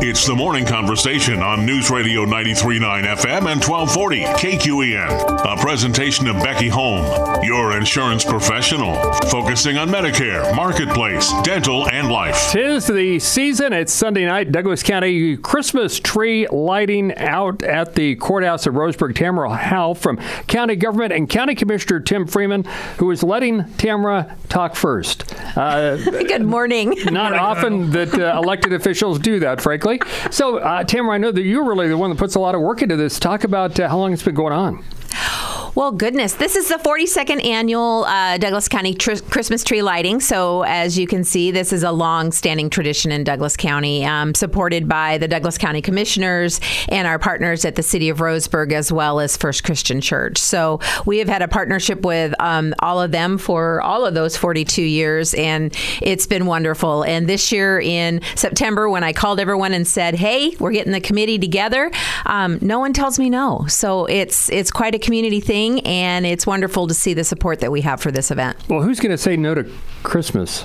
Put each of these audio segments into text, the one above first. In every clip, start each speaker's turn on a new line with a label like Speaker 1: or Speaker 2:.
Speaker 1: It's the morning conversation on News Radio 93.9 FM and 1240 KQEN. A presentation of Becky Home, your insurance professional, focusing on Medicare, Marketplace, dental, and life.
Speaker 2: 'Tis the season. It's Sunday night. Douglas County Christmas tree lighting out at the courthouse of Roseburg. Tamara Howell from County Government and County Commissioner Tim Freeman, who is letting Tamara talk first.
Speaker 3: Good morning.
Speaker 2: Not often that elected officials do that, frankly. So, Tamara, I know that you're really the one that puts a lot of work into this. Talk about how long it's been going on.
Speaker 3: Well, goodness, this is the 42nd annual Douglas County Christmas tree lighting. So as you can see, this is a long-standing tradition in Douglas County, supported by the Douglas County Commissioners and our partners at the City of Roseburg, as well as First Christian Church. So we have had a partnership with all of them for all of those 42 years, and it's been wonderful. And this year in September, when I called everyone and said, hey, we're getting the committee together, no one tells me no. So it's quite a community thing. And it's wonderful to see the support that we have for this event.
Speaker 2: Well, who's going to say no to Christmas?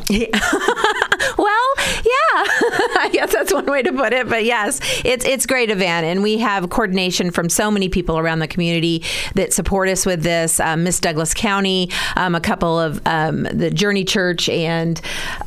Speaker 3: Well, yeah, I guess that's one way to put it. But yes, it's a great event. And we have coordination from so many people around the community that support us with this. Miss Douglas County, a couple of the Journey Church, and,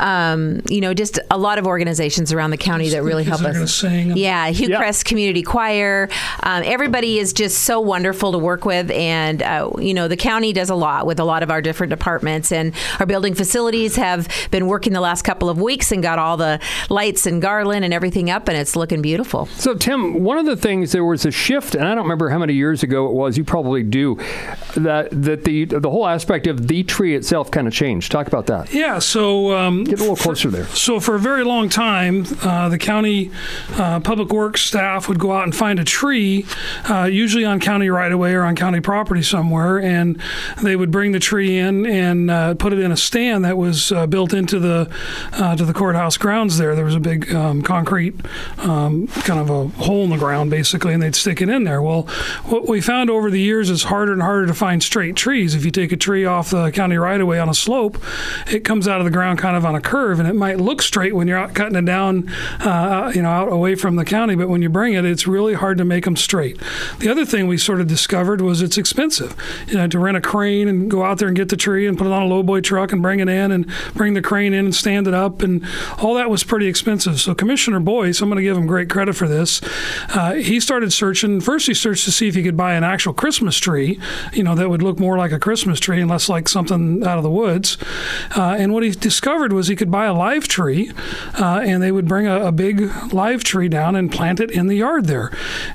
Speaker 3: just a lot of organizations around the county that really help us. Yeah, Hugh Crest Community Choir. Everybody is just so wonderful to work with. And, the county does a lot with a lot of our different departments. And our building facilities have been working the last couple of weeks and got all the lights and garland and everything up, and it's looking beautiful.
Speaker 2: So, Tim, one of the things, there was a shift, and I don't remember how many years ago it was, you probably do, that the whole aspect of the tree itself kind of changed. Talk about that.
Speaker 4: Yeah, so...
Speaker 2: get a little closer there.
Speaker 4: So for a very long time, the county public works staff would go out and find a tree, usually on county right-of-way or on county property somewhere, and they would bring the tree in and put it in a stand that was built into the courthouse grounds there. There was a big concrete kind of a hole in the ground, basically, and they'd stick it in there. Well, what we found over the years is harder and harder to find straight trees. If you take a tree off the county right-of-way on a slope, it comes out of the ground kind of on a curve, and it might look straight when you're out cutting it down, out away from the county, but when you bring it, it's really hard to make them straight. The other thing we sort of discovered was it's expensive. To rent a crane and go out there and get the tree and put it on a lowboy truck and bring it in and bring the crane in and stand it up, and all that was pretty expensive. So Commissioner Boyce, I'm going to give him great credit for this, he started searching. First he searched to see if he could buy an actual Christmas tree, that would look more like a Christmas tree and less like something out of the woods. And what he discovered was he could buy a live tree, and they would bring a big live tree down and plant it in the yard there.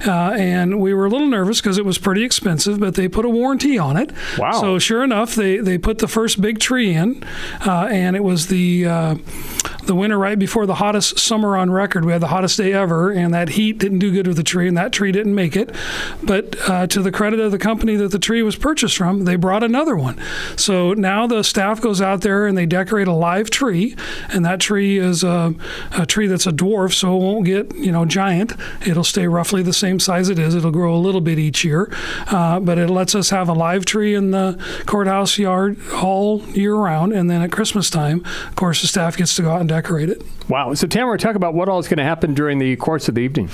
Speaker 4: And we were a little nervous because it was pretty expensive, but they put a warranty on it.
Speaker 2: Wow.
Speaker 4: So sure enough, they put the first big tree in, and it was the winter right before the hottest summer on record. We had the hottest day ever, and that heat didn't do good with the tree, and that tree didn't make it. But to the credit of the company that the tree was purchased from, they brought another one. So now the staff goes out there and they decorate a live tree, and that tree is a tree that's a dwarf, so it won't get giant. It'll stay roughly the same size it is. It'll grow a little bit each year, but it lets us have a live tree in the courthouse yard all year round, and then at Christmas time, of course, the staff gets to go out and decorate it.
Speaker 2: Wow. So, Tamara, talk about what all is going to happen during the course of the evening.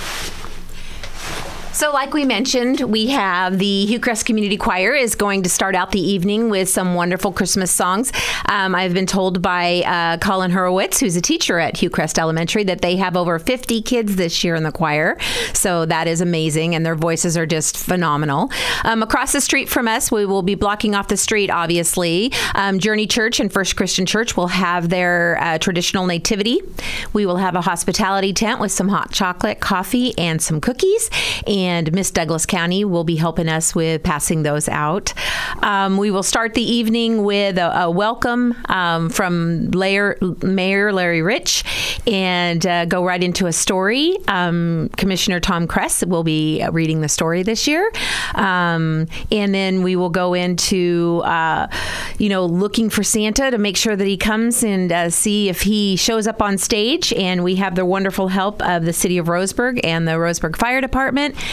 Speaker 3: So like we mentioned, we have the Hugh Crest Community Choir is going to start out the evening with some wonderful Christmas songs. I've been told by Colin Horowitz, who's a teacher at Hugh Crest Elementary, that they have over 50 kids this year in the choir. So that is amazing, and their voices are just phenomenal. Across the street from us, we will be blocking off the street, obviously. Journey Church and First Christian Church will have their traditional nativity. We will have a hospitality tent with some hot chocolate, coffee, and some cookies. And Miss Douglas County will be helping us with passing those out. We will start the evening with a welcome from Mayor Larry Rich, and go right into a story. Commissioner Tom Kress will be reading the story this year. And then we will go into, looking for Santa to make sure that he comes and see if he shows up on stage. And we have the wonderful help of the City of Roseburg and the Roseburg Fire Department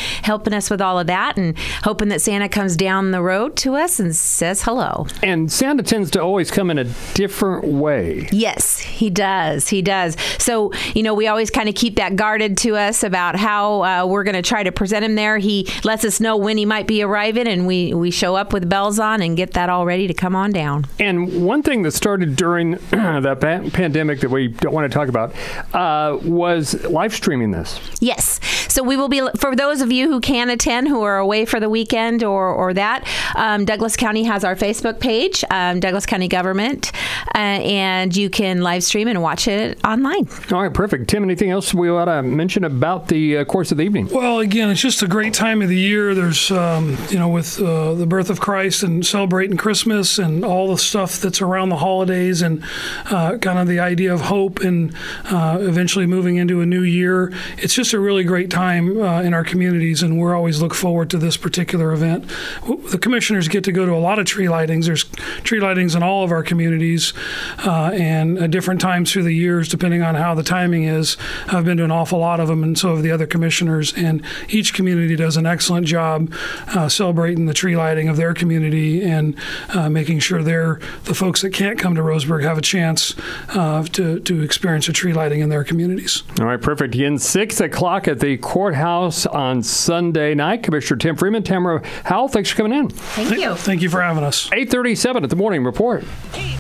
Speaker 3: helping us with all of that and hoping that Santa comes down the road to us and says hello.
Speaker 2: And Santa tends to always come in a different way.
Speaker 3: Yes, he does. He does. So, we always kind of keep that guarded to us about how we're going to try to present him there. He lets us know when he might be arriving, and we show up with bells on and get that all ready to come on down.
Speaker 2: And one thing that started during that pandemic that we don't want to talk about was live streaming this.
Speaker 3: Yes. So we will be, for those of you who can attend, who are away for the weekend or that, Douglas County has our Facebook page, Douglas County Government, and you can live stream and watch it online.
Speaker 2: All right, perfect. Tim, anything else we ought to mention about the course of the evening?
Speaker 4: Well, again, it's just a great time of the year. There's, with the birth of Christ and celebrating Christmas and all the stuff that's around the holidays and kind of the idea of hope and eventually moving into a new year. It's just a really great time in our communities, and we're always look forward to this particular event. The commissioners get to go to a lot of tree lightings. There's tree lightings in all of our communities and at different times through the years, depending on how the timing is. I've been to an awful lot of them, and so have the other commissioners, and each community does an excellent job celebrating the tree lighting of their community and making sure the folks that can't come to Roseburg have a chance to experience a tree lighting in their communities.
Speaker 2: All right, perfect. Again, 6 o'clock at the courthouse on Sunday night. Commissioner Tim Freeman, Tamara Howell, thanks for coming in.
Speaker 3: Thank you.
Speaker 4: Thank you for having us.
Speaker 2: 8:37 at the Morning Report.